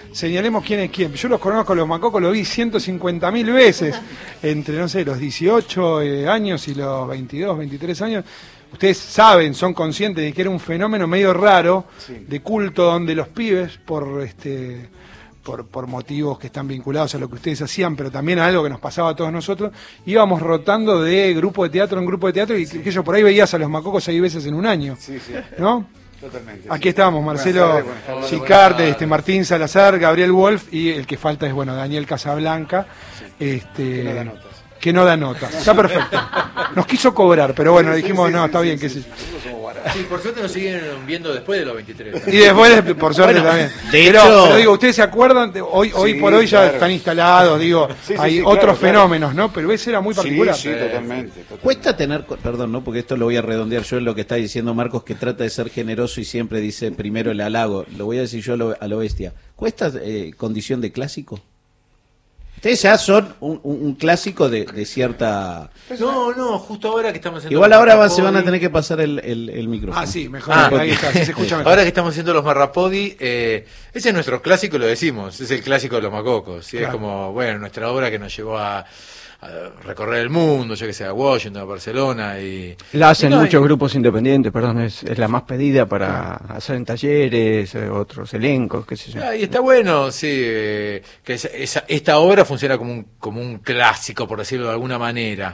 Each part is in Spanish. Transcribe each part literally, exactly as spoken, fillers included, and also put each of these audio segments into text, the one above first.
señalemos quién es quién. Yo los conozco, los Macocos los vi ciento cincuenta mil veces, entre, no sé, los dieciocho eh, años y los veintidós, veintitrés años. Ustedes saben, son conscientes de que era un fenómeno medio raro, sí, de culto, donde los pibes, por este por, por motivos que están vinculados a lo que ustedes hacían, pero también a algo que nos pasaba a todos nosotros, íbamos rotando de grupo de teatro en grupo de teatro, y sí, que yo por ahí veías a los Macocos seis veces en un año, sí, sí, ¿no? Totalmente. Aquí sí, estábamos, Marcelo Chicarte, este, Martín Salazar, Gabriel Wolf, y el que falta es, bueno, Daniel Casablanca, sí, este, que no da notas. Que no da notas. Está perfecto. Nos quiso cobrar, pero bueno, dijimos, sí, sí, no, está sí, bien, sí, qué sé yo. Sí, por suerte nos siguen viendo después de los veintitrés. Y después, de, por suerte, bueno, también. De pero, hecho... pero digo, ¿ustedes se acuerdan? De, hoy hoy sí, por hoy ya claro, están instalados, digo, sí, sí, hay sí, otros claro, fenómenos, claro, ¿no? Pero ese era muy particular. Sí, sí, totalmente, totalmente. Cuesta tener, perdón, ¿no? Porque esto lo voy a redondear yo en lo que está diciendo Marcos, que trata de ser generoso y siempre dice primero el halago. Lo voy a decir yo a lo, a lo bestia. ¿Cuesta eh, condición de clásico? Ustedes ya son un, un, un clásico de, de cierta... No, no, justo ahora que estamos haciendo... Igual ahora va, se van a tener que pasar el, el, el micrófono. Ah, sí, mejor. Ah, ahí está, sí se escucha mejor. Ahora que estamos haciendo los Marrapodi, eh, ese es nuestro clásico, lo decimos, es el clásico de los Macocos. ¿Sí? Claro. Es como, bueno, nuestra obra que nos llevó a, a recorrer el mundo, yo que sé, a Washington, a Barcelona. Y la hacen y no, muchos y... grupos independientes, perdón, es, es la más pedida para hacer en talleres, otros elencos, qué sé yo. Ah, y está bueno, sí, eh, que esa, esa, esta obra funciona como un, como un clásico, por decirlo de alguna manera.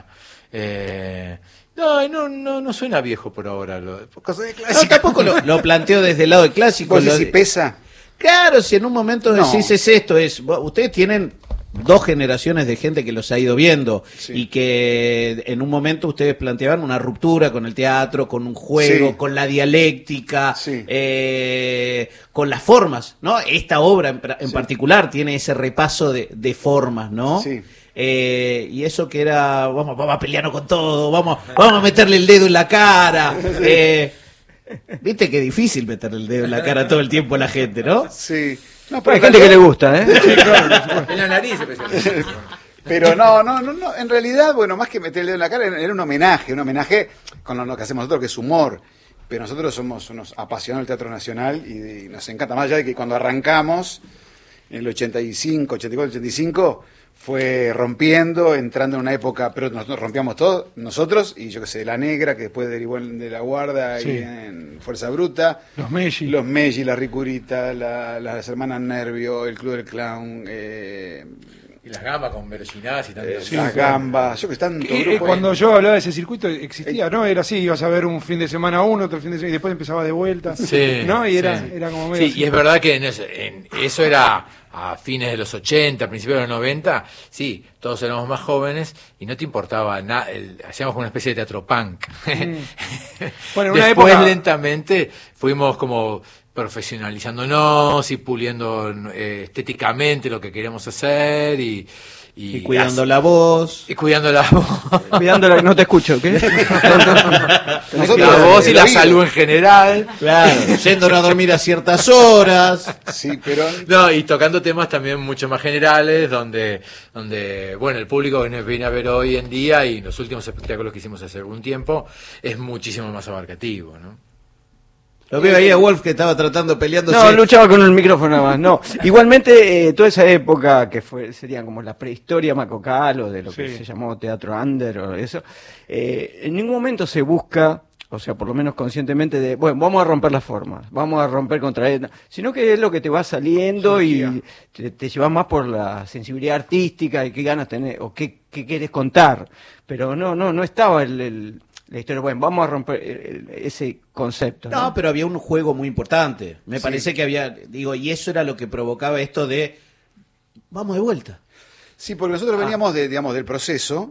Eh, no, no, no, no suena viejo por ahora. Lo, por cosas de clásico. No, tampoco lo, lo planteo desde el lado de clásico. ¿Vos lo, si pesa? Claro, si en un momento no. decís es esto, es ustedes tienen dos generaciones de gente que los ha ido viendo, sí, y que en un momento ustedes planteaban una ruptura con el teatro, con un juego, sí, con la dialéctica, sí, eh, con las formas, ¿no? Esta obra en, en sí, particular tiene ese repaso de, de formas, ¿no? Sí. Eh, y eso que era, vamos, vamos a pelearnos con todo, vamos, vamos a meterle el dedo en la cara. Eh, Viste que difícil meterle el dedo en la cara todo el tiempo a la gente, ¿no? Sí. No, pero hay gente que le gusta, ¿eh? Sí, claro, en la nariz especialmente. Pero no, no, no, no, en realidad, bueno, más que meter el dedo en la cara, era un homenaje, un homenaje con lo que hacemos nosotros, que es humor. Pero nosotros somos unos apasionados del Teatro Nacional y, y nos encanta, más allá de que cuando arrancamos, en el ochenta y cinco, ochenta y cuatro, ochenta y cinco, fue rompiendo, entrando en una época, pero nosotros rompíamos todo, nosotros, y yo qué sé, La Negra, que después derivó en De la Guarda, sí, y en Fuerza Bruta. Los Meggi. Los Meggi, la Ricurita, la, las hermanas Nervio, el Club del Clown, eh... y las gambas con Verginás y también. Eh, sí, las gambas, yo que están y, y cuando yo hablaba de ese circuito existía, ¿no? Era así, ibas a ver un fin de semana uno, otro fin de semana, y después empezaba de vuelta, sí, ¿no? Y era, sí, era como medio sí, así. Y es verdad que en eso, en eso era a fines de los ochenta, principios de los noventa, sí, todos éramos más jóvenes y no te importaba nada, hacíamos como una especie de teatro punk. Mm. Bueno, en una Después época... lentamente fuimos como profesionalizándonos y puliendo eh, estéticamente lo que queríamos hacer y, y, y cuidando así, la voz y cuidando la voz cuidando la, no te escucho, ¿qué? Nosotros, la voz y la oído. Salud en general, claro, yendo a dormir a ciertas horas, sí, pero no, y tocando temas también mucho más generales donde donde bueno, el público que nos viene a ver hoy en día y los últimos espectáculos que hicimos hace algún tiempo es muchísimo más abarcativo, ¿no? Lo veo ahí a Wolf que estaba tratando, peleándose. No, luchaba con el micrófono nada más. No, igualmente eh, toda esa época que fue sería como la prehistoria macocal o de lo que sí, se llamó teatro under o eso, eh, en ningún momento se busca, o sea, por lo menos conscientemente de, bueno, vamos a romper las formas, vamos a romper contra él, sino que es lo que te va saliendo y te, te llevas más por la sensibilidad artística y qué ganas tenés o qué, qué querés contar. Pero no, no, no estaba el, el la historia, bueno, vamos a romper ese concepto. No, ¿no? Pero había un juego muy importante. Me sí, parece que había, digo, y eso era lo que provocaba esto de, vamos de vuelta. Sí, porque nosotros ah. veníamos de, digamos, del proceso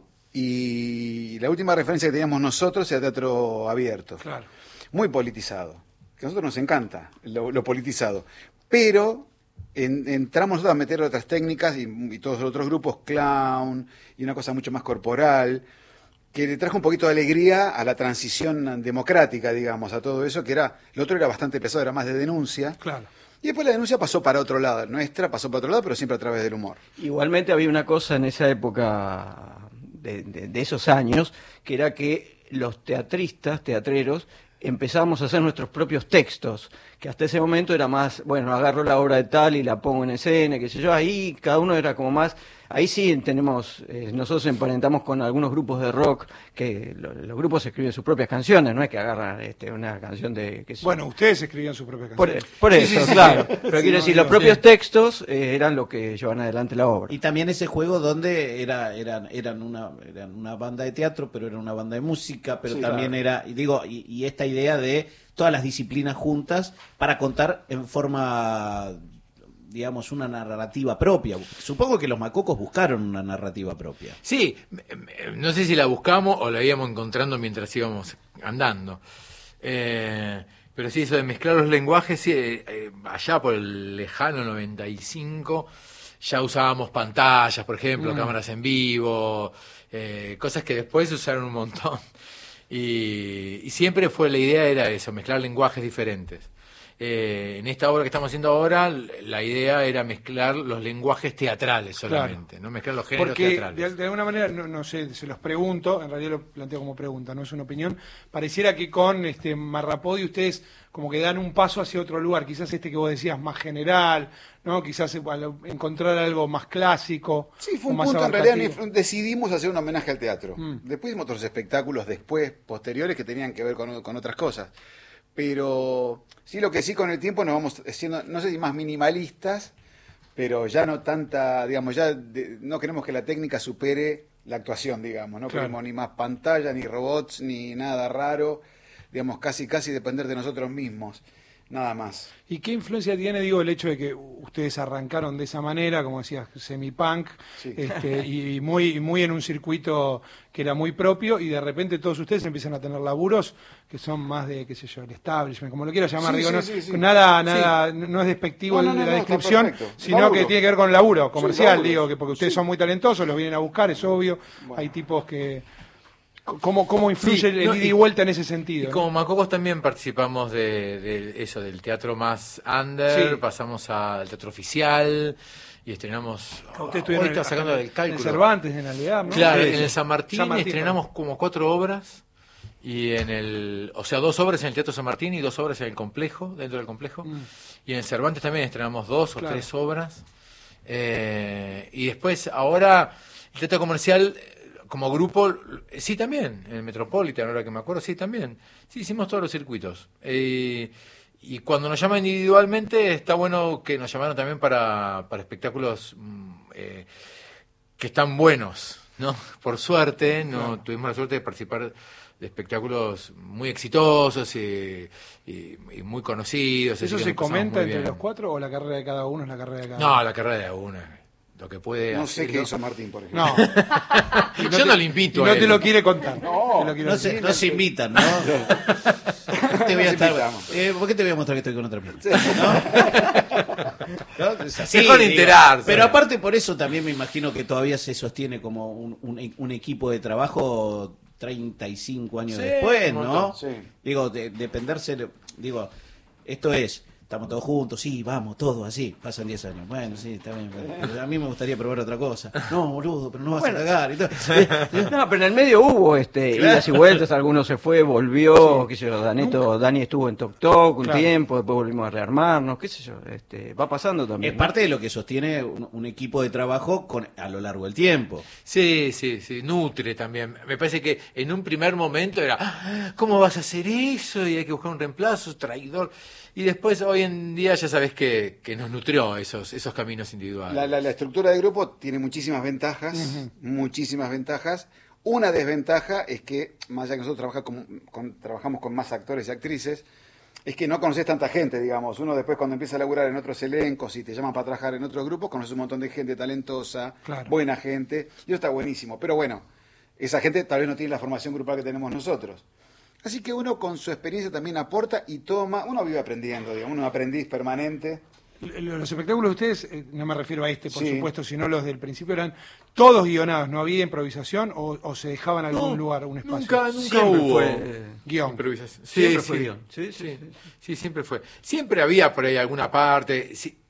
y la última referencia que teníamos nosotros era teatro abierto. Claro. Muy politizado. Que a nosotros nos encanta lo, lo politizado. Pero en, entramos nosotros a meter otras técnicas y, y todos los otros grupos, clown y una cosa mucho más corporal, que le trajo un poquito de alegría a la transición democrática, digamos, a todo eso, que era, lo otro era bastante pesado, era más de denuncia. Claro. Y después la denuncia pasó para otro lado, nuestra pasó para otro lado, pero siempre a través del humor. Igualmente había una cosa en esa época de, de, de esos años, que era que los teatristas, teatreros, empezamos a hacer nuestros propios textos, que hasta ese momento era más, bueno, agarro la obra de tal y la pongo en escena, qué sé yo, ahí cada uno era como más, ahí sí tenemos, eh, nosotros emparentamos con algunos grupos de rock, que lo, los grupos escriben sus propias canciones, no es que agarran este, una canción de... Qué sé yo. Bueno, ustedes escribían sus propias Por, canciones. por eso, Sí, sí, sí, claro, sí. pero Sí, quiero no, decir, digo, los propios sí. textos eh, eran lo que llevan adelante la obra. Y también ese juego donde era, eran, eran, una, eran una banda de teatro, pero era una banda de música, pero Sí, también claro. era, y digo, y, y esta idea de todas las disciplinas juntas para contar en forma, digamos, una narrativa propia. Supongo que los Macocos buscaron una narrativa propia. Sí, no sé si la buscamos o la íbamos encontrando mientras íbamos andando. Eh, pero sí, eso de mezclar los lenguajes, sí, eh, allá por el lejano noventa y cinco ya usábamos pantallas, por ejemplo, mm. cámaras en vivo, eh, cosas que después se usaron un montón. Y, y siempre fue la idea era eso, mezclar lenguajes diferentes. Eh, en esta obra que estamos haciendo ahora, la idea era mezclar los lenguajes teatrales solamente, Claro. no mezclar los géneros Porque teatrales. de, de alguna manera, no, no sé, se los pregunto, en realidad lo planteo como pregunta, no es una opinión, pareciera que con este Marrapodi ustedes como que dan un paso hacia otro lugar, quizás este que vos decías más general, ¿no? Quizás bueno, encontrar algo más clásico. Sí, fue o un más punto, en realidad abarcativo. ni- decidimos hacer un homenaje al teatro. Mm. Después hicimos otros espectáculos después, posteriores, que tenían que ver con, con otras cosas. Pero sí, lo que sí con el tiempo nos vamos siendo, no sé si más minimalistas, pero ya no tanta, digamos, ya de- no queremos que la técnica supere la actuación, digamos, no Claro. queremos ni más pantalla, ni robots, ni nada raro, digamos, casi casi depender de nosotros mismos, nada más. ¿Y qué influencia tiene, digo, el hecho de que ustedes arrancaron de esa manera, como decías, semi-punk, Sí. este, y muy, muy en un circuito que era muy propio, y de repente todos ustedes empiezan a tener laburos que son más de, qué sé yo, el establishment, como lo quiero llamar, Sí, digo, sí, no, sí, sí. nada, nada, no es despectivo No, no, el- no, la no, está descripción, perfecto. sino Laburo. que tiene que ver con laburo comercial, laburo. digo, que porque ustedes Sí. son muy talentosos, los vienen a buscar, es obvio, hay tipos que... ¿Cómo, cómo influye Sí, el no, ida y- y vuelta en ese Y sentido? ¿no? como Macocos también participamos de, de eso, del teatro más under, Sí. pasamos al teatro oficial y estrenamos. Ustedes Hoy estuvieron estaba en- sacando en- del cálculo. En Cervantes, en Alvear, ¿no? Claro, Sí, en sí. el San Martín, San Martín, estrenamos como cuatro obras y en el, o sea, dos obras en el Teatro San Martín y dos obras en el complejo, dentro del complejo. Mm. Y en el Cervantes también estrenamos dos o Claro. tres obras. Eh, y después, ahora, el teatro comercial, eh, como grupo, eh, sí también, en el Metropolitan, ahora que me acuerdo, sí también. Sí, hicimos todos los circuitos. Eh, y cuando nos llaman individualmente, está bueno que nos llamaron también para, para espectáculos mm, eh, que están buenos, ¿no? Por suerte, no Claro. tuvimos la suerte de participar de espectáculos muy exitosos y, y- y muy conocidos. así ¿Eso que se nos pasamos comenta muy entre bien. los cuatro o la carrera de cada uno es la carrera de cada No, uno? la carrera de una. Lo que puede No sé hacer, qué hizo Martín, por ejemplo. No. Y Yo te- no le invito y a no él. te lo quiere contar. No, Te lo quiero No decir. se, no se invitan, ¿no? Te voy a Nos estar, invitamos. eh, ¿por qué te voy a mostrar que estoy con otra persona? ¿No? ¿No? Es así, Mejor digo. enterarse. Pero aparte por eso también me imagino que todavía se sostiene como un, un, un equipo de trabajo treinta y cinco años Sí, después, un ¿no? montón, sí. Digo, de, dependerse, digo, esto es, estamos todos juntos, sí, vamos, todos así, pasan diez años. Bueno, sí, está bien, pero a mí me gustaría probar otra cosa. No, boludo, pero no vas Bueno. a cagar. Y todo. No, pero en el medio hubo este, Claro. idas y vueltas, algunos se fue, volvió, qué sé yo, Daneto, Dani estuvo en Tok Tok un Claro. tiempo, después volvimos a rearmarnos, qué sé yo, este, va pasando también. Es ¿no? parte de lo que sostiene un, un equipo de trabajo con, a lo largo del tiempo. Sí, sí, sí, nutre también. Me parece que en un primer momento era, "Ah, ¿cómo vas a hacer eso? Y hay que buscar un reemplazo, traidor. Y después, hoy en día, ya sabes que, que nos nutrió esos, esos caminos individuales. La, la- la estructura de grupo tiene muchísimas ventajas, muchísimas ventajas. Una desventaja es que, más allá que nosotros trabaja con- con- trabajamos con más actores y actrices, es que no conoces tanta gente, digamos. Uno después cuando empieza a laburar en otros elencos y te llaman para trabajar en otros grupos, conoces un montón de gente talentosa, Claro. buena gente, y eso está buenísimo. Pero bueno, esa gente tal vez no tiene la formación grupal que tenemos nosotros. Así que uno con su experiencia también aporta y toma, uno vive aprendiendo, digamos, uno es un aprendiz permanente. Los espectáculos de ustedes, eh, no me refiero a este, por Sí. supuesto, sino los del principio, eran todos guionados, ¿no había improvisación o, o se dejaban algún No, lugar, un espacio? Nunca, nunca Siempre hubo fue, eh, guión. improvisación. Siempre Sí, fue sí. guión. Sí, sí, Sí, sí. sí, siempre fue. Siempre había por ahí alguna parte. Sí,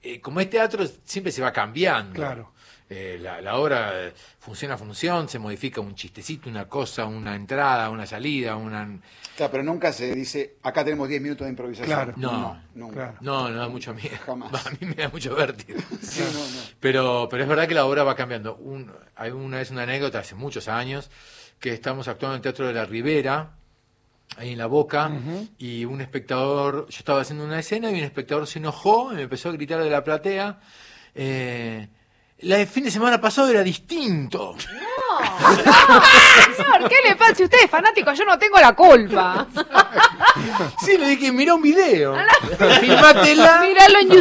eh, como es teatro, siempre se va cambiando. Claro. Eh, la, la obra funciona a función, se modifica un chistecito, una cosa, una entrada, una salida, una... Claro, pero nunca se dice, acá tenemos diez minutos de improvisación. Claro. No, no, nunca. Claro. no, no da mucho miedo. Jamás. A mí me da mucho vértigo. Sí, no, no. Pero, pero es verdad que la obra va cambiando. Un, hay una vez una anécdota hace muchos años que estamos actuando en el Teatro de la Ribera, ahí en La Boca, uh-huh. y un espectador, yo estaba haciendo una escena y un espectador se enojó y me empezó a gritar de la platea, eh, la del fin de semana pasado era distinto. No, no, señor, ¿qué le pasa? Si usted es fanático, yo no tengo la culpa. Sí, le dije, mirá un video. Filmátela. Míralo en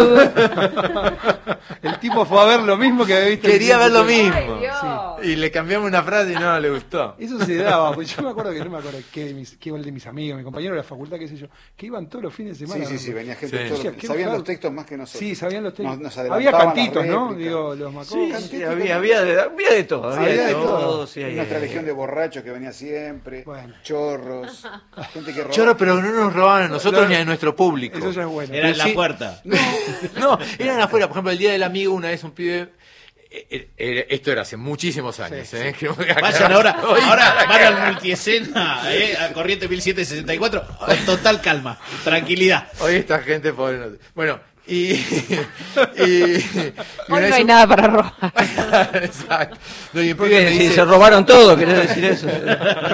YouTube. El tipo fue a ver lo mismo que había visto. Quería ver lo mismo. Ay, y le cambiamos una frase y no le gustó. Eso se daba, pues yo me acuerdo que no me acuerdo qué de mis, qué de mis amigos, mi compañero de la facultad, qué sé yo, que iban todos los fines de semana. Sí, sí, sí, venía gente, Sí. todos los- Qué sabían ojalá. los textos más que nosotros. Sí, sabían los textos. Nos- nos Había adelantaban cantitos, las ¿no? réplicas. Digo, los macos. Sí, Cantito, sí, había, había, de, había de todo. Había, Había de de todo. todo. Sí, Y había- nuestra legión de borrachos que venía siempre, Bueno. chorros, gente que robaba. Choro, pero no nos robaban a nosotros No, ni a nuestro público. Eso ya es bueno. Era en Pero la sí- puerta. No, eran afuera. Por ejemplo, el Día del Amigo, una vez un pibe... eh, eh, eh, Esto era hace muchísimos años. Sí, ¿eh? Que- Vayan ahora, Hoy- ahora van al multiescena, eh, a Corriente mil setecientos sesenta y cuatro, con total calma, tranquilidad. Hoy esta gente pobre no... Bueno, y... y, y una Hoy vez no hay un- nada para robar. Exacto. No, y un pibe me Sí, dice, se robaron todo, ¿querés decir eso? Se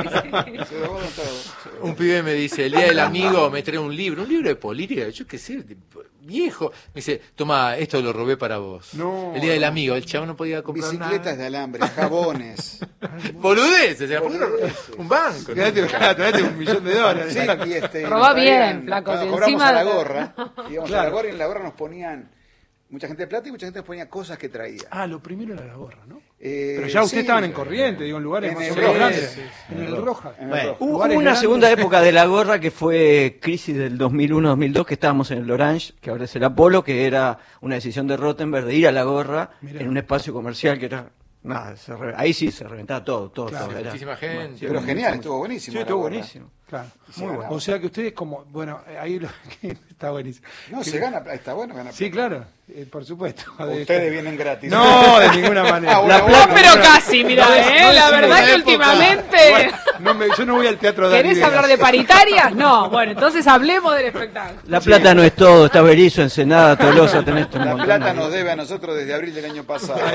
robaron todo. un pibe me dice, el Día del Amigo me trae un libro, un libro de política, yo qué sé, de- viejo. Me dice, toma, esto lo robé para vos. No. El Día del Amigo, el chavo no podía comprar Bicicletas nada. de alambre, jabones. Boludeces, era ¿por qué no ro- un banco. ¿no? Quédate, quédate un millón de dólares. Sí, y este, Robá nos traían- bien, flaco, cuando si cobramos encima a la de- gorra, íbamos a Claro. la gorra y en la gorra nos ponían mucha gente de plata y mucha gente nos ponía cosas que traía. Ah, lo primero era la gorra, ¿no? Eh, Pero ya ustedes sí, estaban en Corriente, digo, en lugares En más el o menos Roja, grandes. sí, En el Roja. En el Bueno, rojo. Hubo Lugares una grandes. segunda época de la gorra que fue crisis del dos mil uno dos mil dos, que estábamos en el Orange, que ahora es el Apolo, que era una decisión de Rottenberg de ir a la gorra Mirá. en un espacio comercial que era... Nada, se re- ahí sí se reventaba todo, todo, Claro, todo. era- muchísima gente. Sí, Pero muchísimo. genial, estuvo buenísimo. Sí, la estuvo gorra. buenísimo. Claro. Se Muy bueno. ganaba. O sea que ustedes como, bueno, ahí lo, está buenísimo. No, Que- se gana, está bueno ganar. Sí, claro, eh, por supuesto. De- Ustedes vienen gratis. No, de ninguna manera. Ah, bueno, La bueno, plata- Pero bueno. casi, mira, No es- eh, no es la una verdad que época. últimamente... No me- yo no voy al teatro de ¿Querés hablar de paritarias? No, bueno, entonces hablemos del espectáculo. La plata no es todo, está Berizo, Ensenada, Tolosa, tenés un La montón plata de- nos debe a nosotros desde abril del año pasado. Qué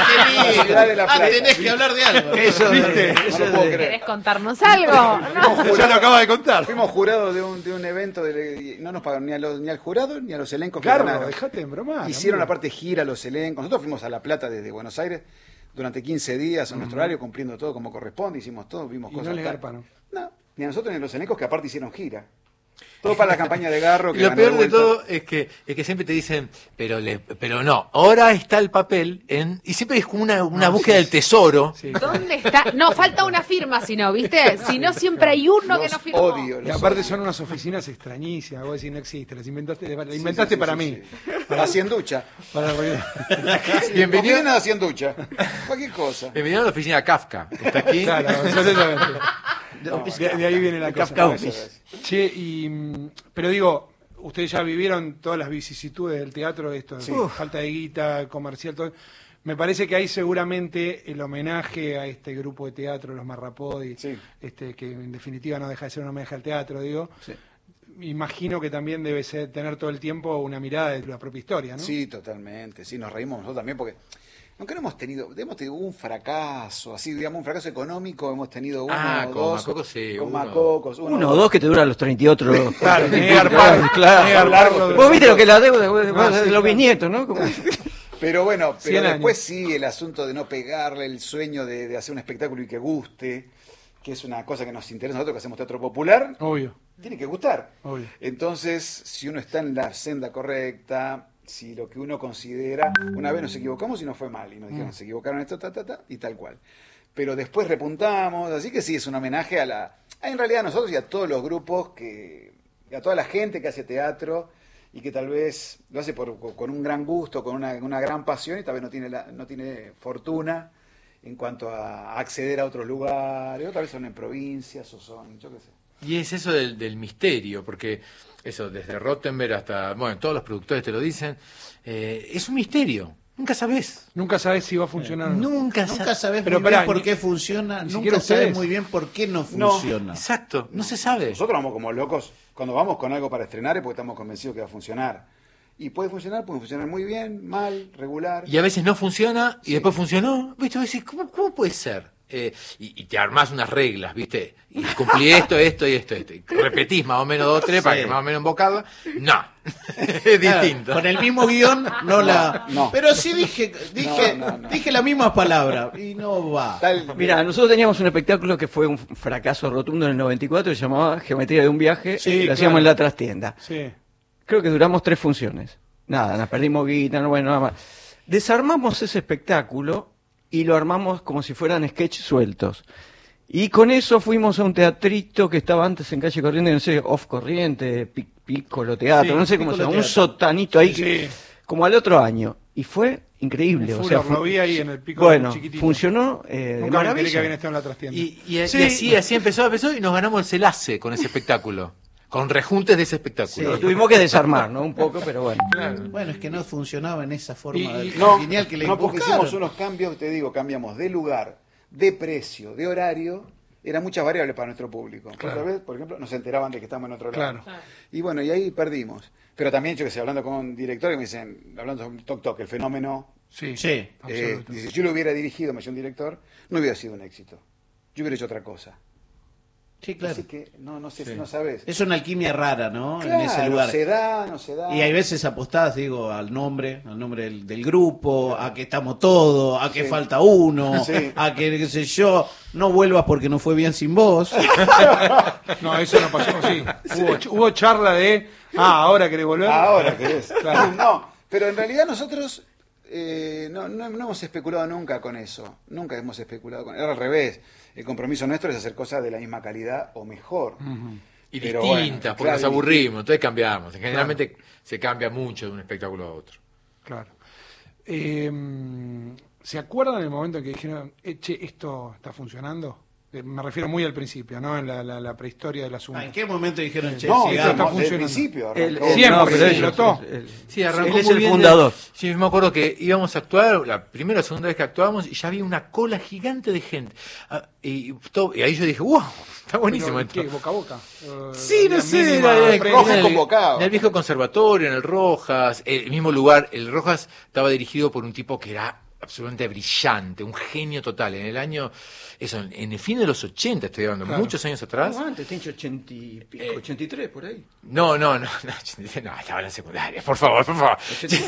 La lindo. ciudad de La Ah, Plata. tenés que hablar de algo. Eso, ¿Viste? No lo puedo creer. ¿Querés contarnos algo? No. Ya lo acaba de contar. Fuimos jurados de un, de un evento, de, no nos pagaron ni, a los, ni al jurado ni a los elencos que Carlos, ganaron. dejate en broma. Hicieron aparte gira a los elencos. Nosotros fuimos a La Plata desde Buenos Aires durante quince días en nuestro horario, cumpliendo todo como corresponde. Hicimos todo, vimos Y cosas. no le tal. garparon. No, ni a nosotros ni a los elencos que aparte hicieron gira. Todo para la campaña de Garro. Y Que lo ganó peor de vuelta. todo es que, es que siempre te dicen, pero le, pero no, ahora está el papel en, y siempre es como una, una búsqueda del tesoro. Sí. ¿Dónde está? No, falta una firma, si no, ¿viste? Si no, siempre hay uno que Los no firmó. odio. Y los aparte odio. son unas oficinas extrañísimas, vos decís no existe, las inventaste, las inventaste Sí, sí, para sí, mí. sí. Para Hacienducha. Para Bienvenido, Oficina de Hacienducha. Cualquier cosa. bienvenido a la oficina Kafka. Está aquí. Claro, exactamente. De, de ahí viene la cosa. Kafka Office. Che, y, mm, pero digo, ustedes ya vivieron todas las vicisitudes del teatro, esto, de falta de guita, comercial, todo. Me parece que hay seguramente el homenaje a este grupo de teatro, los Marrapodi, Sí. este, que en definitiva no deja de ser un homenaje al teatro, digo. Sí. Imagino que también debe ser, tener todo el tiempo una mirada de la propia historia, ¿no? Sí, totalmente. Sí, nos reímos nosotros también porque aunque no hemos tenido, hemos tenido un fracaso, así digamos un fracaso económico, hemos tenido uno Ah, o con dos. Macocos sí, con uno. Macocos, uno, Uno o dos que te duran los treinta y otros. Claro, ni garpar, claro. ni garparlo. Vos viste lo que es la deuda vos- Ah, vos- sí, de los claro. bisnietos, ¿no? Como- Pero bueno, pero cien después años. sí, el asunto de no pegarle, el sueño de, de hacer un espectáculo y que guste, que es una cosa que nos interesa a nosotros que hacemos teatro popular, Obvio, tiene que gustar. obvio. Entonces, si uno está en la senda correcta, si lo que uno considera, una vez nos equivocamos y nos fue mal, y nos dijeron, Mm. se equivocaron esto, ta, ta, ta, y tal cual. Pero después repuntamos, así que sí, es un homenaje a la, a, en realidad a nosotros y a todos los grupos, que, y a toda la gente que hace teatro, y que tal vez lo hace por, con un gran gusto, con una, una gran pasión, y tal vez no tiene, la, no tiene fortuna en cuanto a acceder a otros lugares, o tal vez son en provincias, o son, yo qué sé. Y es eso del, del misterio, porque eso, desde Rottenberg hasta, bueno, todos los productores te lo dicen, eh, es un misterio. Nunca sabés. Nunca sabés si va a funcionar o no. Nunca, Nunca sa sabés Pero muy bien pará, por ni- qué funciona, ni nunca siquiera sabés ustedes. muy bien por qué no No. funciona. Exacto, no se sabe. Nosotros vamos como locos. Cuando vamos con algo para estrenar es porque estamos convencidos que va a funcionar. Y puede funcionar, puede funcionar muy bien, mal, regular. Y a veces no funciona y después funcionó. ¿Viste? Vos decís, ¿cómo, cómo puede ser? Eh, y, y te armás unas reglas, ¿viste? Y cumplí esto, esto y esto, esto. Y repetís más o menos dos, tres para Sí. que más o menos embocarla. No, es Claro, distinto. con el mismo guión no la. no. Pero sí dije, dije, No, no, no. dije las mismas palabras y no va. Tal- Mira, nosotros teníamos un espectáculo que fue un fracaso rotundo en el noventa y cuatro, que se llamaba Geometría de un viaje, Sí, y lo claro. hacíamos en la trastienda. Sí. Creo que duramos tres funciones. Nada, nos perdimos guita, no, bueno, nada más. Desarmamos ese espectáculo y lo armamos como si fueran sketches sueltos. Y con eso fuimos a un teatrito que estaba antes en calle Corriente, no sé, off Corriente, Pi- Piccolo Teatro, Sí, no sé cómo se Piccolo llama, un Teatro. sotanito ahí, Sí. que- como al otro año. Y fue increíble. Un O sea, furor, fu- lo vi ahí en el Pico bueno, chiquitito. funcionó eh, de Nunca me enteré maravilla. que habían estado en la trastienda. Y, y- y Sí. así, así empezó, empezó y nos ganamos el Celace con ese espectáculo. Con rejuntes de ese espectáculo. Lo tuvimos que desarmar, ¿no? Un poco, pero bueno. Bueno, es que no funcionaba en esa forma Y- de- No, lineal que le no, porque buscaron. hicimos unos cambios, te digo, cambiamos de lugar, de precio, de horario. Eran muchas variables para nuestro público. Claro. Otra vez, por ejemplo, nos enteraban de que estábamos en otro lado. Claro. Y bueno, y ahí perdimos. Pero también, yo que sé, hablando con directores que me dicen, hablando con Toc Toc, el fenómeno, Sí, Sí. eh, absoluto. dice, si yo lo hubiera dirigido, me decía un director, no hubiera sido un éxito. Yo hubiera hecho otra cosa. Sí, claro. Así que no, no sé, no sabes. Es una alquimia rara, ¿no? Claro, en ese lugar. se da, no se da. Y hay veces apostás, digo, al nombre, al nombre del, del grupo, a que estamos todos, a que Sí. falta uno, Sí. a que, qué sé yo, no vuelvas porque no fue bien sin vos. No, eso no pasó, sí. Hubo, ch- hubo charla de, ah, ahora querés volver. Ahora querés. Claro. No, pero en realidad nosotros eh, no, no, no hemos especulado nunca con eso. Nunca hemos especulado con eso. Era al revés. El compromiso nuestro es hacer cosas de la misma calidad o mejor. Y Pero distintas, bueno, porque claro, nos aburrimos, entonces cambiamos. Generalmente se cambia mucho de un espectáculo a otro. Claro. Eh, ¿Se acuerdan el momento en que dijeron, eh, che, esto está funcionando? Eh, me refiero muy al principio, ¿no? En la, la- la prehistoria del asunto. Ah, ¿En qué momento dijeron, che, No, sí, sigamos? está desde el funcionando. principio. Él- arrancó. él- Siempre, no, pero se él- explotó. él- Sí, arrancó él es muy el bien fundador. de- sí, me acuerdo que íbamos a actuar, la primera o segunda vez que actuábamos, y ya había una cola gigante de gente. Ah, y, todo- y ahí yo dije, wow, está buenísimo Pero, esto. ¿qué? ¿Boca a boca? Eh, Sí, no la sé, mínima era, era- prensa. Rojas en el- convocado. en el viejo conservatorio, en el Rojas, el mismo lugar, el Rojas estaba dirigido por un tipo que era absolutamente brillante, un genio total. En el año, eso, en el fin de los ochenta, estoy hablando, Claro. muchos años atrás. No, antes, tencho ochenta y pico, Eh, ochenta y tres, por ahí. No, no, no, no, no, estaba en la secundaria, por favor, por favor.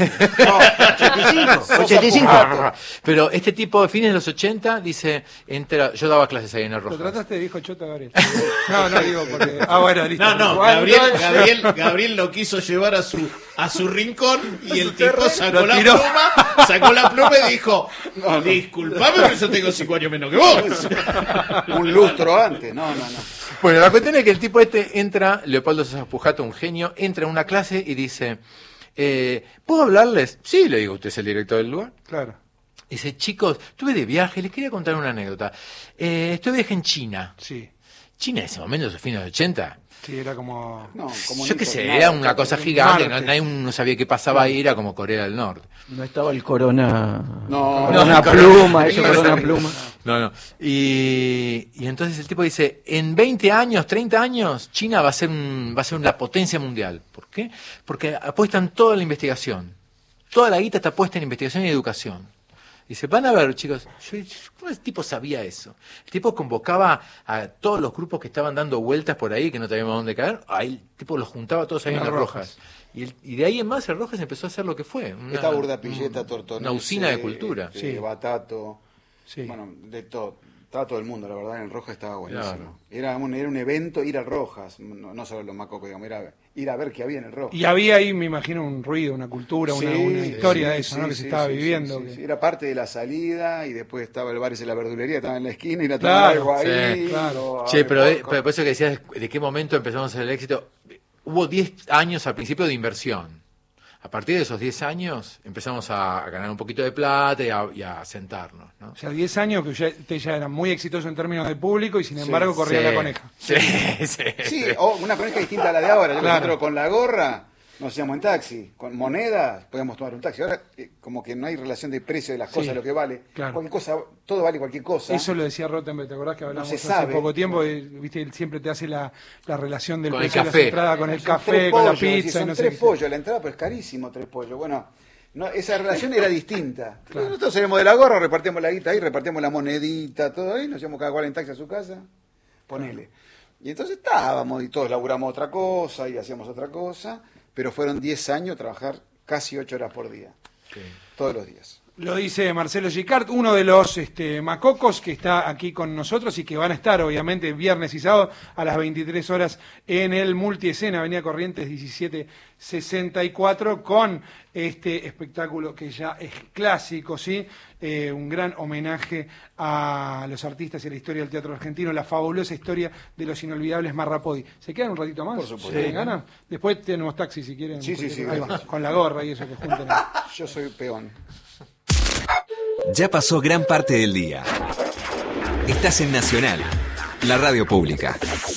ochenta y cinco. Pero este tipo, de fines de los ochenta, dice, entra, yo daba clases ahí en el Lo Rojas. trataste de viejo chota, Gabriel. No, no digo porque. Ah, bueno, listo. No, no, Igual, Gabriel, no, Gabriel, Gabriel lo quiso llevar a su a su rincón y el tipo sacó Lo la tiró. pluma, sacó la pluma y dijo, disculpame, pero yo tengo cinco años menos que vos. Un lustro antes. No, no, no. Bueno, la cuestión es que el tipo este entra, Leopoldo César Pujato, un genio, entra a una clase y dice, eh, ¿puedo hablarles? Sí, le digo, usted es el director del lugar. Claro. Dice, chicos, estuve de viaje, les quería contar una anécdota. Eh, estuve de viaje en China. Sí. China en ese momento, a fines de ochenta. Sí, era como. No, como Yo un qué hijo sé, de era nada. una cosa gigante, no, Marte. nadie no sabía qué pasaba ahí, era como Corea del Norte. No estaba el corona. No, corona no, pluma, eso, no, corona no, pluma. No, no. Y, y entonces el tipo dice, en veinte años, treinta años, China va a ser un, va a ser una potencia mundial. ¿Por qué? Porque apuestan toda la investigación. Toda la guita está puesta en investigación y educación. Dice, van a ver, chicos, yo, ¿cómo el tipo sabía eso? El tipo convocaba a todos los grupos que estaban dando vueltas por ahí, que no sabíamos dónde caer, ahí el tipo los juntaba todos ahí en En las Rojas. Rojas. Y, el- y de ahí en más el Rojas empezó a hacer lo que fue. Una, Esta Urdapilleta, Tortonese. Una usina de cultura. este, Sí. Batato. Sí. Bueno, de todo. Estaba todo el mundo, la verdad, en el Rojas estaba buenísimo. Claro. Era, un, era un evento ir al Rojas, no, no solo los macocos, digamos, era ir a ver qué había en el Rojas. Y había ahí, me imagino, un ruido, una cultura, una, Sí, una historia sí, de eso, sí, ¿no? Que sí, se estaba sí, viviendo. sí, que- sí. Era parte de la salida y después estaba el bar ese, la verdulería, estaba en la esquina y la Claro, tomaba algo ahí. sí, claro. o Che, abre pero, de, poco. pero por eso que decías, ¿de qué momento empezamos a hacer el éxito? Hubo diez años al principio de inversión. A partir de esos diez años empezamos a, a ganar un poquito de plata y a, y a sentarnos, ¿no? O sea, diez años que usted ya era muy exitoso en términos de público y sin embargo sí, corría sí, la coneja. Sí, sí. Sí, o una coneja distinta a la de ahora. Yo Claro. nosotros con la gorra nos íbamos en taxi, con monedas podíamos tomar un taxi. Ahora eh, como que no hay relación de precio de las cosas, Sí, lo que vale. claro. Cualquier cosa, todo vale cualquier cosa. Eso lo decía Rottenberg, ¿te acordás que hablamos se hace sabe. poco tiempo? Y, viste, él siempre te hace la, la relación del Con el precio de café. la entrada con el Son café, tres con la pollos, decís, pizza, son no sé tres qué. pollos, la entrada, pero es carísimo tres pollos. Bueno, no, esa relación era distinta. Nosotros salíamos de la gorra, repartíamos la guita ahí, repartíamos la monedita, todo ahí, nos íbamos cada cual en taxi a su casa, ponele. Y entonces estábamos y todos laburamos otra cosa y hacíamos otra cosa, pero fueron diez años trabajar casi ocho horas por día, Sí. todos los días. Lo dice Marcelo Gicart, uno de los este, macocos que está aquí con nosotros y que van a estar obviamente viernes y sábado a las veintitrés horas en el Multiescena, Avenida Corrientes diecisiete sesenta y cuatro, con este espectáculo que ya es clásico, ¿sí? Eh, un gran homenaje a los artistas y a la historia del teatro argentino, la fabulosa historia de los inolvidables Marrapodi. ¿Se quedan un ratito más? Por supuesto. ¿Tienen ganas? Después tenemos taxi si quieren. Sí, sí, sí. Ahí va, con la gorra y eso que junten. Yo soy peón. Ya pasó gran parte del día. Estás en Nacional, la radio pública.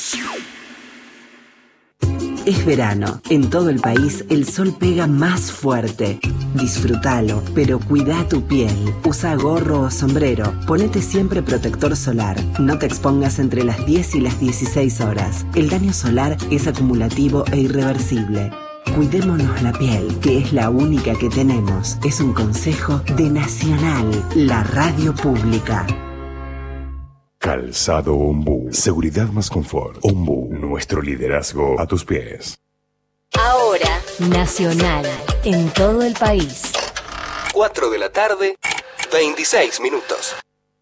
Es verano. En todo el país el sol pega más fuerte. Disfrútalo, pero cuida tu piel. Usa gorro o sombrero. Ponete siempre protector solar. No te expongas entre las diez y las dieciséis horas. El daño solar es acumulativo e irreversible. Cuidémonos la piel, que es la única que tenemos. Es un consejo de Nacional, la radio pública. Calzado Ombú. Seguridad más confort. Ombú. Nuestro liderazgo a tus pies. Ahora, Nacional, en todo el país. cuatro de la tarde, veintiséis minutos.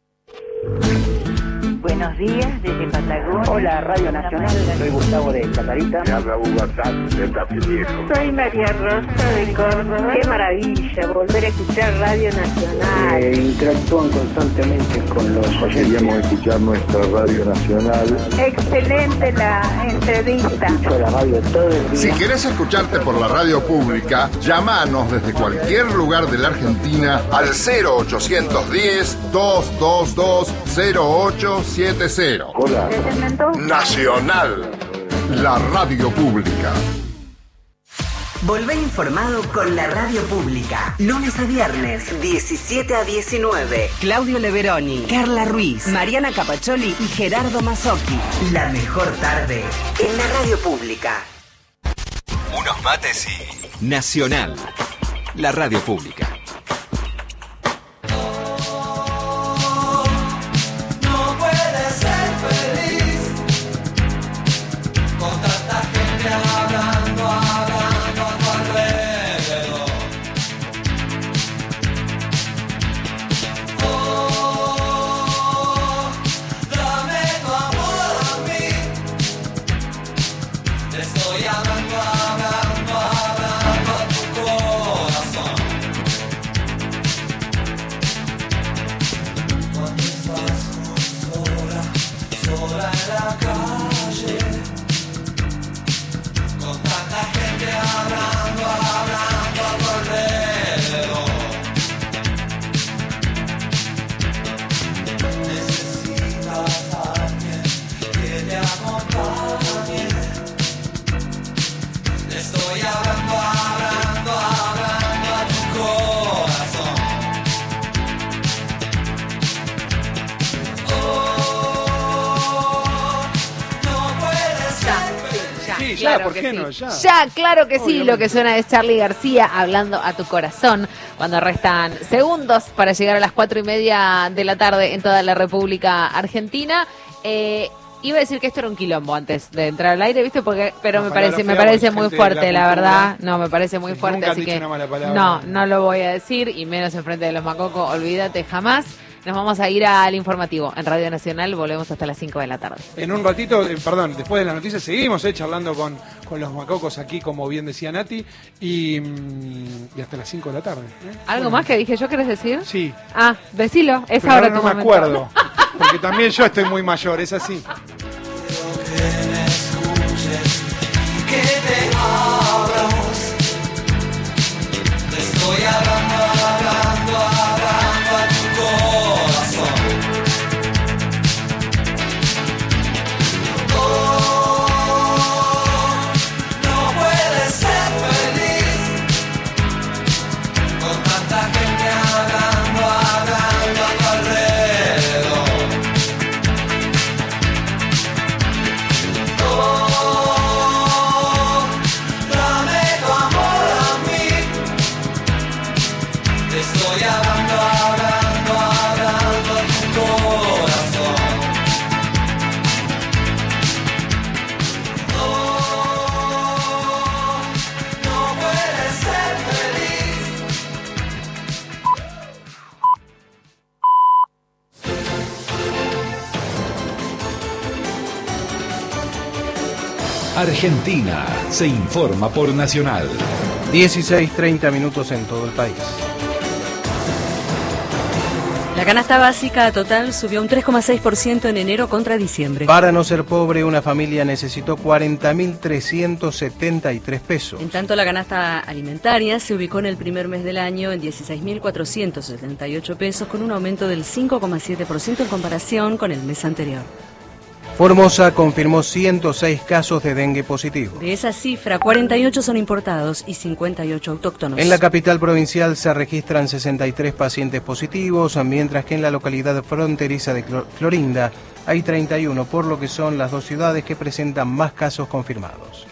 Buenos días desde Patagonia. Hola, Radio Nacional. Soy Gustavo de Catarita. Me habla Hugo Azar de Tapiliejo. Soy María Rosa de Córdoba. Qué maravilla volver a escuchar Radio Nacional. Eh, interactúan constantemente con los oyentes. Queríamos escuchar nuestra Radio Nacional. Excelente la entrevista. Escucho la radio todo el día. Si querés escucharte por la radio pública, llamanos desde cualquier lugar de la Argentina al cero ochocientos diez, doscientos veintidós, cero ocho siete cero. Hola. Nacional, la radio pública. Volvé informado con la radio pública. Lunes a viernes, diecisiete a diecinueve. Claudio Leveroni, Carla Ruiz, Mariana Capacholi y Gerardo Mazzocchi. La mejor tarde en la radio pública. Unos mates y Nacional, la radio pública. Ya, ¿por qué no? Ya. Ya, claro que sí, lo que suena es Charly García hablando a tu corazón, cuando restan segundos para llegar a las cuatro y media de la tarde en toda la República Argentina. Eh, iba a decir que esto era un quilombo antes de entrar al aire, ¿viste? Porque, pero Una me parece, me palabra parece fea, muy gente de fuerte, la la cultura. verdad. No, me parece muy Sí, fuerte, nunca han así dicho que una mala palabra. no, no lo voy a decir, y menos enfrente de los macocos, olvídate jamás. Nos vamos a ir al informativo en Radio Nacional, volvemos hasta las cinco de la tarde. En un ratito, eh, perdón, después de las noticias seguimos eh, charlando con, con los macocos aquí, como bien decía Nati, y, mm, y hasta las cinco de la tarde. ¿eh? ¿Algo Bueno. más que dije yo querés decir? Sí. Ah, decilo, es Pero ahora ahora tu no me momento. acuerdo, porque también yo estoy muy mayor, es así. Que te abras Argentina se informa por Nacional. dieciséis treinta minutos en todo el país. La canasta básica total subió un tres coma seis por ciento en enero contra diciembre. Para no ser pobre, una familia necesitó cuarenta mil trescientos setenta y tres pesos. En tanto, la canasta alimentaria se ubicó en el primer mes del año en dieciséis mil cuatrocientos setenta y ocho pesos, con un aumento del cinco coma siete por ciento en comparación con el mes anterior. Formosa confirmó ciento seis casos de dengue positivo. De esa cifra, cuarenta y ocho son importados y cincuenta y ocho autóctonos. En la capital provincial se registran sesenta y tres pacientes positivos, mientras que en la localidad fronteriza de Clorinda hay treinta y uno, por lo que son las dos ciudades que presentan más casos confirmados.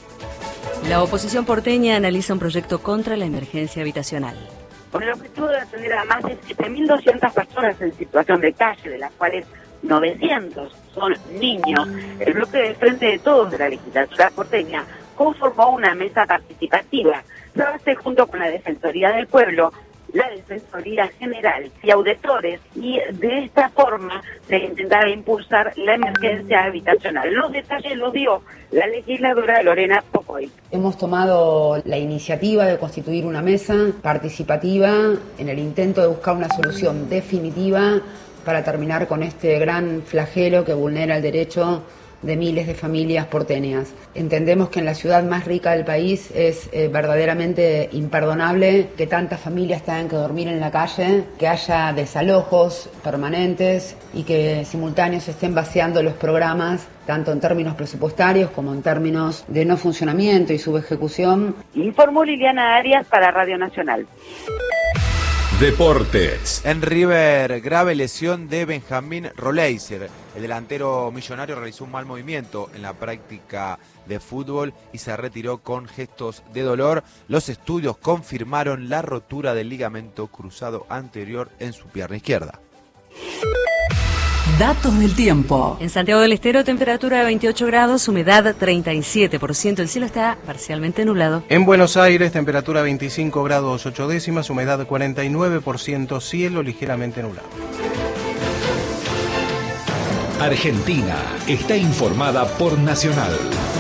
La oposición porteña analiza un proyecto contra la emergencia habitacional. Con el objetivo de atender a más de siete mil doscientas personas en situación de calle, de las cuales novecientos son niños, el bloque de Frente de Todos de la legislatura porteña conformó una mesa participativa. Se hace junto con la Defensoría del Pueblo, la Defensoría General y auditores, y de esta forma se intentará impulsar la emergencia habitacional. Los detalles los dio la legisladora Lorena Pocoy. Hemos tomado la iniciativa de constituir una mesa participativa en el intento de buscar una solución definitiva para terminar con este gran flagelo que vulnera el derecho de miles de familias porteñas. Entendemos que en la ciudad más rica del país es eh, verdaderamente imperdonable que tantas familias tengan que dormir en la calle, que haya desalojos permanentes y que simultáneos se estén vaciando los programas, tanto en términos presupuestarios como en términos de no funcionamiento y subejecución. Informó Liliana Arias para Radio Nacional. Deportes. En River, grave lesión de Benjamín Roleiser. El delantero millonario realizó un mal movimiento en la práctica de fútbol y se retiró con gestos de dolor. Los estudios confirmaron la rotura del ligamento cruzado anterior en su pierna izquierda. Datos del tiempo. En Santiago del Estero, temperatura de veintiocho grados, humedad treinta y siete por ciento. El cielo está parcialmente nublado. En Buenos Aires, temperatura veinticinco grados ocho décimas, humedad cuarenta y nueve por ciento, cielo ligeramente nublado. Argentina está informada por Nacional.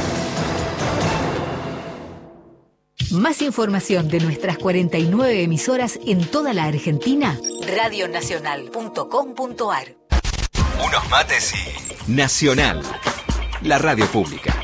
Más información de nuestras cuarenta y nueve emisoras en toda la Argentina. radionacional punto com punto ar. Unos mates y Nacional, la radio pública.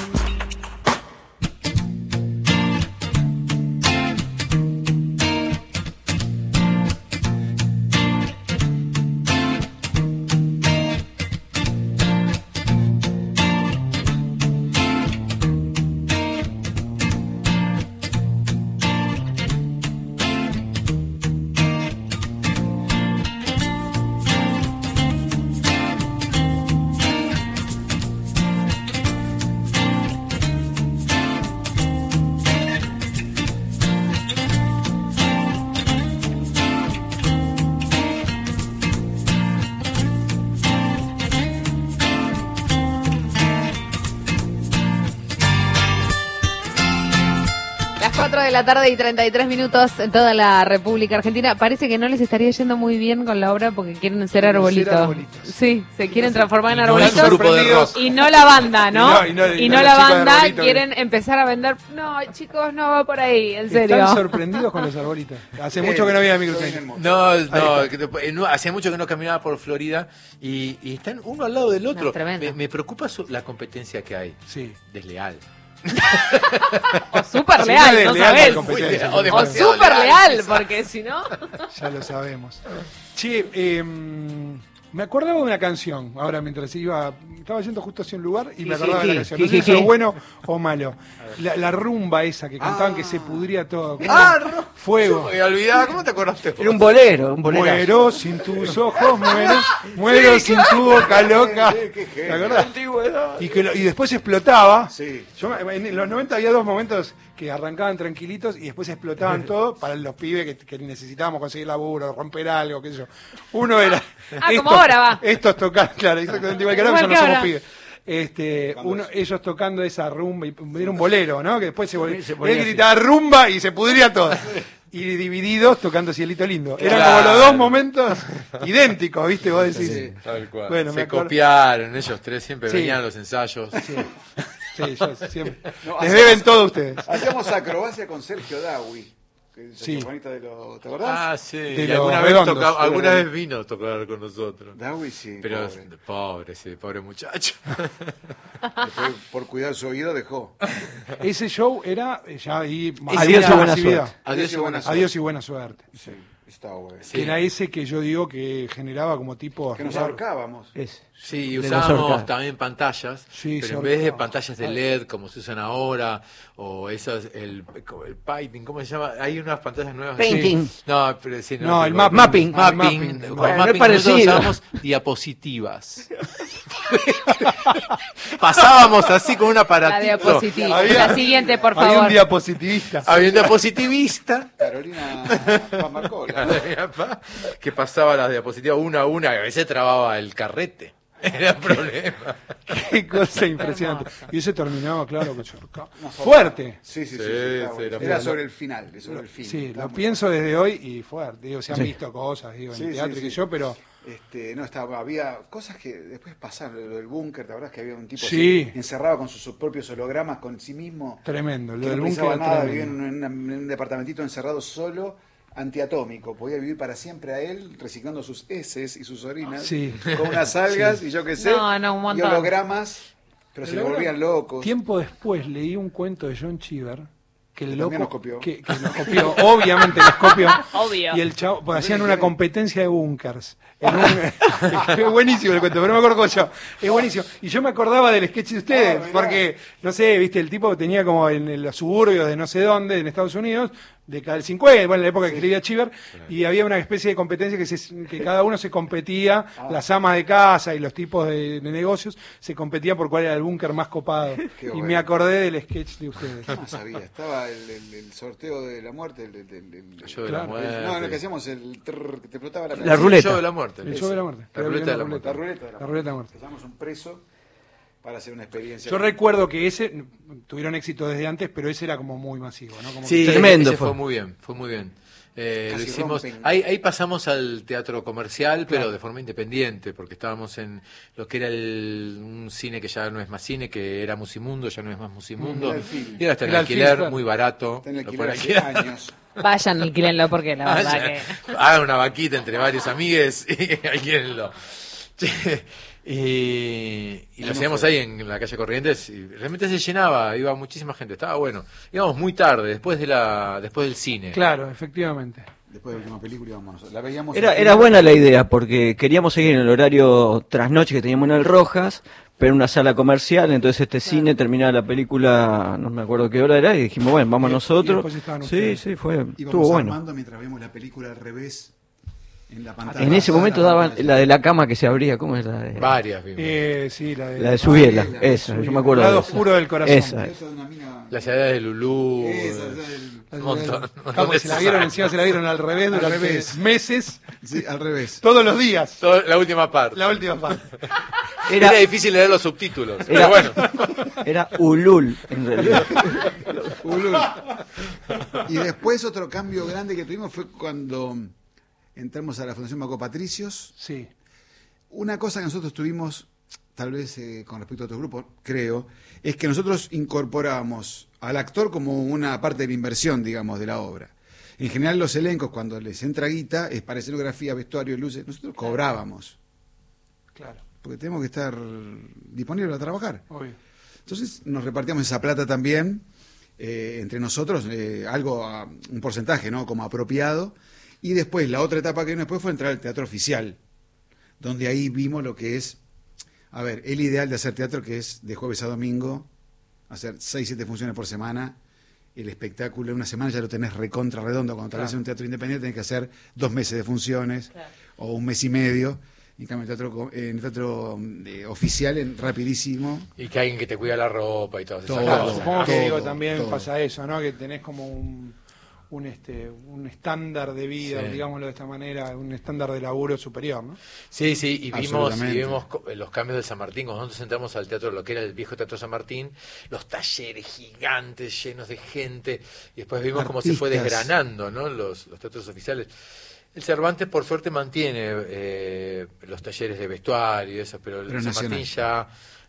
cuatro de la tarde y treinta y tres minutos en toda la República Argentina. Parece que no les estaría yendo muy bien con la obra porque quieren ser arbolitos. Ser arbolitos. Sí, se quieren transformar en arbolitos. No es un grupo de rock. Y no la banda, ¿no? Y no, y no, y y no no la la banda, arbolito, quieren que... empezar a vender. No, chicos, no va por ahí, en serio. Están sorprendidos con los arbolitos. Hace mucho que no había microclima. No, no, no, hacía mucho que no caminaba por Florida y, y están uno al lado del otro. No, me, me preocupa su, la competencia que hay. Sí. Desleal. O súper leal, sí, no sabés. O, o súper leal, leal, porque si no... Ya lo sabemos. Che, eh, me acordaba de una canción, ahora mientras iba... Estaba yendo justo hacia un lugar y me acordaba de la canción. No sé si es bueno o malo. La, la rumba esa que cantaban ah. que se pudría todo. ¡Ah, no! Fuego. Me olvidaba, ¿cómo te acordaste? Era un bolero, un bolero. Muero sin tus ojos, muero, muero sí, sin claro. tu boca loca. ¿Te acordás? Y, que lo, y después explotaba. Sí. Yo, en los noventa había dos momentos que arrancaban tranquilitos y después explotaban todo para los pibes que, que necesitábamos conseguir laburo, romper algo, qué sé yo. Uno era... Ah, estos, como ahora va. Estos tocaban, claro, exactamente igual que ahora, ya no somos pibes. Este, uno, ellos tocando esa rumba, y era un bolero, ¿no? Que después se volvía, se él gritaba así. Rumba y se pudría todo. Y divididos tocando Cielito Lindo. Eran claro. como los dos momentos idénticos, ¿viste? Vos decís. Sí, tal cual. Bueno, se me acuerdo... copiaron, ellos tres siempre sí. venían a los ensayos. Sí. Sí, yo siempre. No, Les hacíamos- deben todo ustedes. Hacíamos acrobacia con Sergio Dawi. Que es el Sí. saxofonista de los, ¿te acordás? Ah, sí. De Y los alguna vez, redondos. toca- alguna De- vez vino a tocar con nosotros. Dawi, sí. Pero pobre. pobre, sí, pobre muchacho. Después, por cuidar su oído, dejó. Ese show era eh, ya ahí. Adiós y buena masividad. suerte. Adiós y buena suerte. Adiós y buena suerte. Sí, estaba bueno. Que era ese que yo digo que generaba como tipo. Que nos ahorcábamos. Ese. Sí, De los usábamos orcas. también pantallas, Sí, pero se en vez de ahorcaba. pantallas de L E D como se usan ahora, o esas, el, el piping, ¿cómo se llama? Hay unas pantallas nuevas. Painting. Sí. No, pero sí, no. No, el pero- mapping. Mapping. Mapping. Con Bueno, Bueno, es mapping parecido. nosotros usábamos diapositivas. Pasábamos así con un La aparatito. diapositiva. Había- La siguiente, por Había un favor. diapositivista. Había un diapositivista Carolina Pamarcola. que pasaba las diapositivas una a una, y a veces trababa el carrete. Era el problema. Qué cosa impresionante. Y ese terminaba, claro, que yo- fuerte. Sí, sí, sí. Sí, sí, estaba sí, bueno. era Era muy- sobre el final, sobre el fin. Sí, Estaba lo muy pienso desde hoy y fuerte. Digo, se han Sí. visto cosas, digo, en Sí, sí, teatro y sí. que yo, pero Este, no, estaba, había cosas que después pasaron, lo del búnker, ¿te acordás que había un tipo Sí. así, encerrado con sus, sus propios hologramas, con sí mismo? tremendo. Lo Que del no búnker pensaba era nada, vivía tremendo. en, una- en un departamentito encerrado solo, antiatómico, podía vivir para siempre a él, reciclando sus heces y sus orinas, Sí. con unas algas y yo qué sé, No, no, un y montón. hologramas, pero se le Holograma- volvían locos. Tiempo después leí un cuento de John Cheever que el Que loco también nos copió. Que, que nos copió, obviamente nos copió. Obvio. Y el chavo, pues hacían una competencia de búnkers. En un- es buenísimo el cuento, pero no me acuerdo cómo yo. Es buenísimo. Y yo me acordaba del sketch de ustedes, Ah, mirá. porque, no sé, viste, el tipo que tenía como en los suburbios de no sé dónde, en Estados Unidos, de cada cincuenta, bueno, en la época que escribía Cheever, y había una especie de competencia que, se, que cada uno se competía, Ah. las amas de casa y los tipos de, de negocios, se competían por cuál era el búnker más copado. Qué Y bueno. me acordé del sketch de ustedes. ¿Qué más había? Estaba el, el- el sorteo de la muerte, el, el- el- el- show de la el- muerte. no, lo que hacíamos, el trrr, que te explotaba la La cabeza. ruleta. El show de la muerte. El show de la muerte. La ruleta de la muerte. La ruleta de la La ruleta de la muerte. Llamamos un preso para hacer una experiencia. Yo recuerdo que ese, tuvieron éxito desde antes, pero ese era como muy masivo, ¿no? Como Sí, que- Tremendo ese fue. fue muy bien, fue muy bien. Eh, lo Casi hicimos. rompen. Ahí, ahí pasamos al teatro comercial, pero Claro. de forma independiente, porque estábamos en lo que era el, un cine que ya no es más cine, que era Musimundo, ya no es más Musimundo. Era el film. Y ahora está en Era el alquiler, film, claro. muy barato. Está en lo alquiler pueden hace alquilar. años. Vayan, alquílenlo, porque la verdad Vaya, que... hagan una vaquita entre varios amigues y alquílenlo. Y, y lo hacíamos ahí en la calle Corrientes y realmente se llenaba, iba muchísima gente, estaba bueno. Íbamos muy tarde, después de la después del cine. Claro, efectivamente. Después de la última película íbamos nosotros. La veíamos Era, en era film. buena la idea porque queríamos seguir en el horario trasnoche que teníamos en el Rojas, pero en una sala comercial, entonces este cine terminaba la película, no me acuerdo qué hora era, y dijimos, bueno, vamos Y- y nosotros. después estaban Sí, ustedes. sí, fue, Íbamos estuvo bueno. armando mientras vemos la película al revés en la pantalla. En ese momento daban la de la cama que se abría, ¿cómo es la de? Varias vimos. Eh, sí, la de, La de Subiela, Subiela, esa, yo me acuerdo El lado de esa. oscuro del corazón. Esa es. Esa de una mina- Las edades de Lulú. Esa, esa del- un montón, un montón Claro, de se la vieron, cosas. encima se la vieron al revés Al durante revés. meses, Sí, al revés. todos los días. Todo- la última parte. La última parte. Era, Era, difícil leer los subtítulos. Era- Pero bueno. era Ulul, en realidad. Ulul. Y después otro cambio grande que tuvimos fue cuando entramos a la Fundación Maco Patricios. Sí. Una cosa que nosotros tuvimos, tal vez eh, con respecto a otros grupos, creo, es que nosotros incorporamos al actor como una parte de la inversión, digamos, de la obra. En general los elencos, cuando les entra guita, es para escenografía, vestuario, luces, nosotros cobrábamos, Claro, porque tenemos que estar disponibles para trabajar. obvio. Entonces nos repartíamos esa plata también eh, entre nosotros, eh, algo, a- un porcentaje, ¿no? Como apropiado. Y después, la otra etapa que vino después fue entrar al teatro oficial, donde ahí vimos lo que es, a ver, el ideal de hacer teatro, que es de jueves a domingo, hacer seis, siete funciones por semana. El espectáculo en una semana ya lo tenés recontra redondo. Cuando tal vez en un teatro independiente tenés que hacer dos meses de funciones o un mes y medio. En cambio, el teatro, co- en el teatro eh, oficial, en, rapidísimo. Y que alguien que te cuida la ropa y todas esas Todo. Claro, cosas. supongo que todo, digo, también todo. pasa eso, ¿no? Que tenés como un, un este un estándar de vida, Sí. digámoslo de esta manera, un estándar de laburo superior, ¿no? Sí, sí, y vimos, y Absolutamente. vimos co- los cambios de San Martín. Cuando nosotros entramos al teatro, lo que era el viejo teatro San Martín, los talleres gigantes, llenos de gente, y después vimos cómo se fue Artistas. desgranando, ¿no? Los, los teatros oficiales. El Cervantes, por suerte, mantiene eh, los talleres de vestuario y eso, pero el Pero San nacional. Martín ya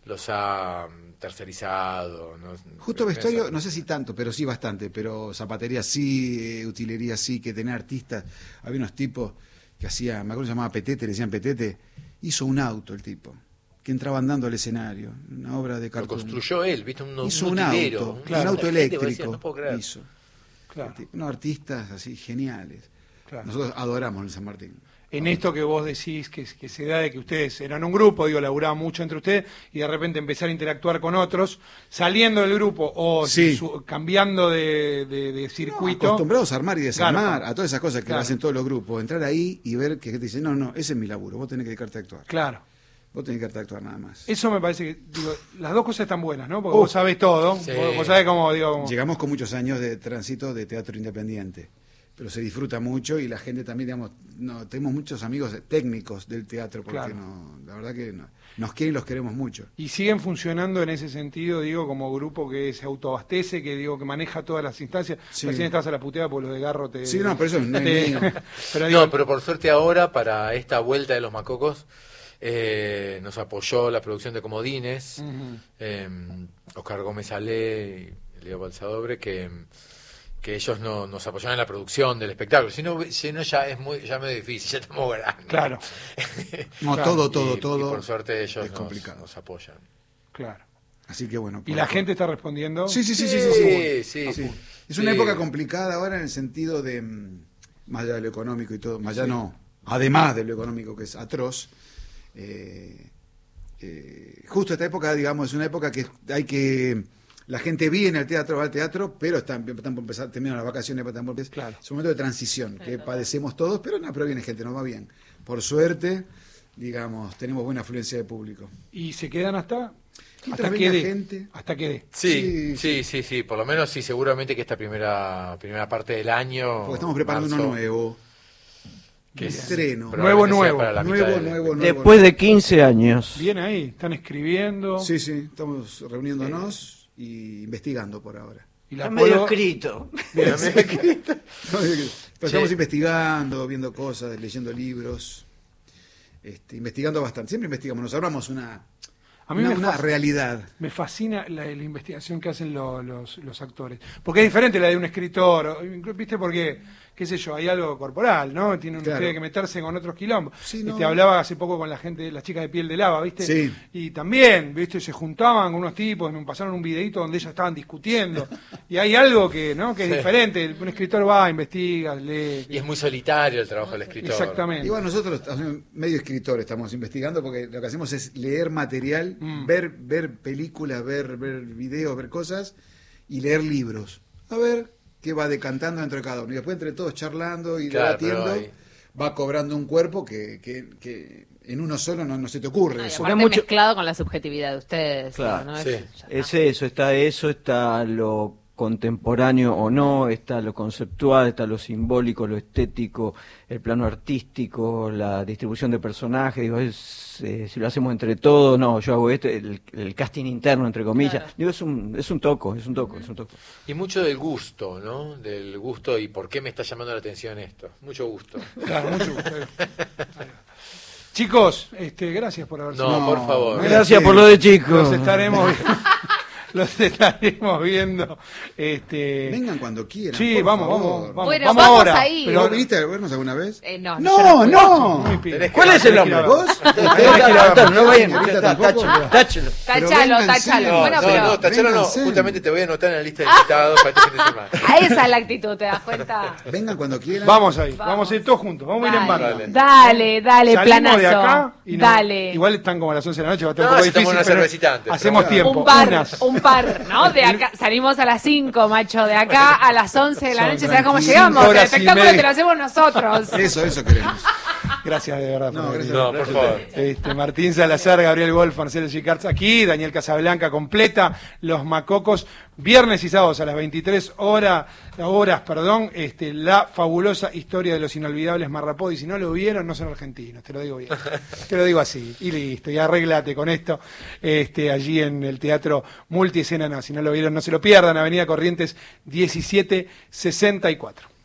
los ha tercerizado. ¿no? Justo vestuario, no sé si tanto, pero sí bastante, pero zapatería sí, eh, utilería sí, que tenía artistas, había unos tipos que hacían, me acuerdo que se llamaba Petete, le decían Petete, hizo un auto el tipo, que entraba andando al escenario, una obra de cartón. Lo construyó él, ¿viste? Un, hizo un, un utilero, auto, un, claro, un auto eléctrico, decía, no puedo creer. hizo. Claro. Unos artistas así geniales. Claro. Nosotros adoramos el San Martín. En esto que vos decís, que, que se da de que ustedes eran un grupo, digo, laburaban mucho entre ustedes, y de repente empezar a interactuar con otros, saliendo del grupo o sí. su, cambiando de, de, de circuito. No, acostumbrados a armar y desarmar, claro. a todas esas cosas que claro. hacen todos los grupos. Entrar ahí y ver que te dicen, no, no, ese es mi laburo, vos tenés que dedicarte a actuar. Claro. Vos tenés que dedicarte a actuar nada más. Eso me parece que, digo, las dos cosas están buenas, ¿no? Porque Uh, vos sabés todo, sí. vos, vos sabés cómo, digo... Cómo... Llegamos con muchos años de tránsito de teatro independiente, pero se disfruta mucho y la gente también, digamos, no, tenemos muchos amigos técnicos del teatro, porque claro. no, la verdad que no, nos quieren y los queremos mucho. Y siguen funcionando en ese sentido, digo, como grupo que se autoabastece, que digo que maneja todas las instancias. Sí. Recién estabas a la puteada por lo de Garro te... Sí, no, pero eso no es te... mío. pero, digo, No, pero por suerte ahora, para esta vuelta de los Macocos, eh, nos apoyó la producción de Comodines, uh-huh. eh, Oscar Gómez Ale y Leo Balsadobre, que... que ellos no, nos apoyaron en la producción del espectáculo. Si no, si no ya es muy ya medio difícil, ya estamos grandes. Claro. No, claro. todo, todo, y, todo. Y por suerte ellos es nos, complicado. nos apoyan. Claro. Así que bueno. ¿Y la por... gente está respondiendo? Sí, sí, sí, sí. Sí, sí, sí, sí, sí. Es sí. una época complicada ahora en el sentido de, más allá de lo económico y todo, más allá sí. no, además de lo económico que es atroz, eh, eh, justo esta época, digamos, es una época que hay que... La gente viene al teatro, va al teatro, pero están, están por empezar, terminan las vacaciones, están por empezar. Claro. Es un momento de transición que claro. padecemos todos, pero no, pero viene gente, nos va bien. Por suerte, digamos, tenemos buena afluencia de público. ¿Y se quedan hasta? ¿Hasta qué dé? Gente? ¿Hasta qué dé? Sí, sí, sí, sí, sí, por lo menos sí, seguramente que esta primera primera parte del año... Porque estamos preparando marzo, uno nuevo. Que estreno. Nuevo, nuevo. Nuevo, nuevo, nuevo. Después de quince años. Bien ahí, están escribiendo. Sí, sí, estamos reuniéndonos. Eh. Y investigando por ahora. Y la medio escrito. Bien, medio escrito. No, estamos sí. investigando, viendo cosas, leyendo libros, este, investigando bastante. Siempre investigamos, nos armamos una, a mí una, me una fascina, realidad. Me fascina la, la investigación que hacen lo, los, los actores. Porque es diferente la de un escritor, ¿viste? Porque, qué sé yo, hay algo corporal, ¿no? Tiene, claro. tiene que meterse con otros quilombos. Sí, no. Te hablaba hace poco con la gente, las chicas de Piel de Lava, ¿viste? Sí. Y también, ¿viste? Se juntaban con unos tipos, me pasaron un videito donde ellos estaban discutiendo. Y hay algo que, ¿no? Que es sí. diferente. Un escritor va, investiga, lee. Y es muy solitario el trabajo del escritor. Exactamente. Igual nosotros, medio escritores, estamos investigando porque lo que hacemos es leer material, mm. ver, ver películas, ver, ver videos, ver cosas y leer libros. A ver qué va decantando dentro de cada uno. Y después entre todos charlando y claro, debatiendo, hay... va cobrando un cuerpo que, que, que en uno solo no, no se te ocurre. No, eso. Aparte mucho... mezclado con la subjetividad de ustedes. Claro, ¿no? sí. es, es eso, está eso, está lo contemporáneo o no, está lo conceptual, está lo simbólico, lo estético, el plano artístico, la distribución de personajes, digo, es, eh, si lo hacemos entre todos, no, yo hago esto, el, el casting interno, entre comillas, claro. digo, es un, es un toco, es un toco, es un toco. Y mucho del gusto, ¿no? Del gusto y por qué me está llamando la atención esto. Mucho gusto. Claro, mucho gusto. Chicos, este, gracias por haber No, no por favor. Gracias por lo de chicos. Los estaremos Los estaremos viendo. Este... Vengan cuando quieran. Sí, vamos, vamos, vamos. Bueno, vamos, vamos ahora. ahí. ¿Pero ¿no viniste a vernos alguna vez? Eh, no, no, no. no. ¿Cuál es el nombre? ¿Vos? No vayan, táchalo. Táchalo, táchalo. Bueno, no, pero... no, táchalo no. Justamente te voy a anotar en la lista de invitados para este fin de semana. Esa es la actitud, ¿te das cuenta? Vengan cuando quieran. Vamos ahí, vamos, vamos a ir todos juntos. Vamos a ir en banda. Dale, dale, Salimos planazo. de acá y no, dale. Igual están como a las once de la noche, va a estar no, un poco si difícil, una pero antes, hacemos pero tiempo. Un par, unas. un par, ¿no? De acá, salimos a las cinco, macho, de acá a las once de la Son noche, ¿sabes cómo tranquilos. llegamos? El Horas y espectáculo media. te lo hacemos nosotros. Eso, eso queremos. Gracias de verdad. No, por, gracias, no, por favor. Este, Martín Salazar, Gabriel Wolf, Marcelo Gicarz aquí, Daniel Casablanca completa, Los Macocos, viernes y sábados a las veintitrés horas, horas perdón, este, la fabulosa historia de los inolvidables Marrapodi. Si no lo vieron, no son argentinos, te lo digo bien. Te lo digo así, y listo, y arréglate con esto, este, allí en el Teatro Multiescena. No, si no lo vieron, no se lo pierdan, Avenida Corrientes diecisiete sesenta y cuatro.